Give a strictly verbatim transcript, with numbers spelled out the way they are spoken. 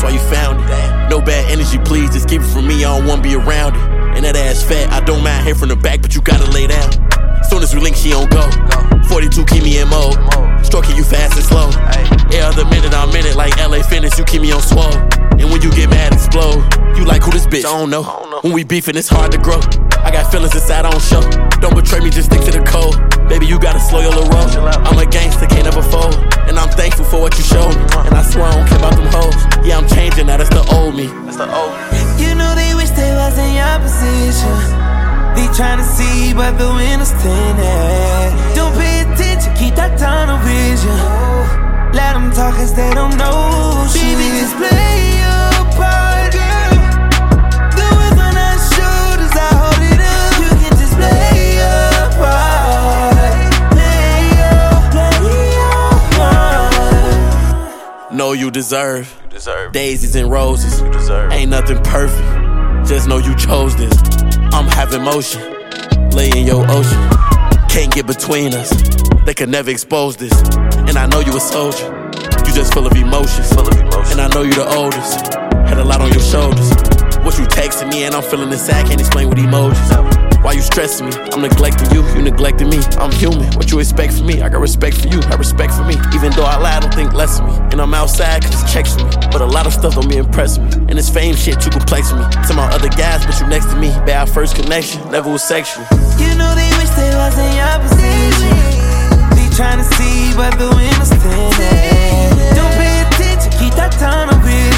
why you found it. No bad energy, please, just keep it from me, I don't wanna be around it. And that ass fat, I don't mind hair from the back, but you gotta lay down. Soon as we link, she on go. forty-two, keep me in mode. Stroking you fast and slow. Every other minute, I'm in it like L A Fitness, you keep me on swole. And when you get mad, explode. You like who this bitch? I don't know. When we beefing, it's hard to grow. I got feelings inside, I don't show. Don't betray me, just stick to the code. Baby, you gotta slow your little roll. I'm a gangster, can't ever fold. And I'm thankful for what you showed me. And I swear I don't care about them hoes. Yeah, I'm changing now, that's the old me. That's the old me. You know they wish they was in your position. They tryna see, but the winner's tinted. Don't pay attention, keep that tunnel vision. Let them talk cause they don't know shit. Baby, just play your part, girl. Do it on our shoulders, I hold it up. You can just play your part. Play your, play your part. Know you deserve, You deserve daisies and roses. You deserve Ain't nothing perfect, just know you chose this. I'm having motion, lay in your ocean. Can't get between us, they could never expose this. And I know you a soldier, you just full of emotions. Full of emotion. And I know you the oldest, had a lot on your shoulders. What you texting me and I'm feeling inside, can't explain with emojis. Why you stressing me? I'm neglecting you, you neglecting me. I'm human, what you expect from me? I got respect for you, have respect for me. Even though I lie, I don't think less of me. And I'm outside cause it's checks for me. But a lot of stuff don't be impressing me. And this fame shit too complex for me. To my other guys, but you next to me. Bad first connection, never was sexual. You know they wish they was in your position. They tryna see, but the winner's tinted. Don't pay attention, keep that tunnel vision.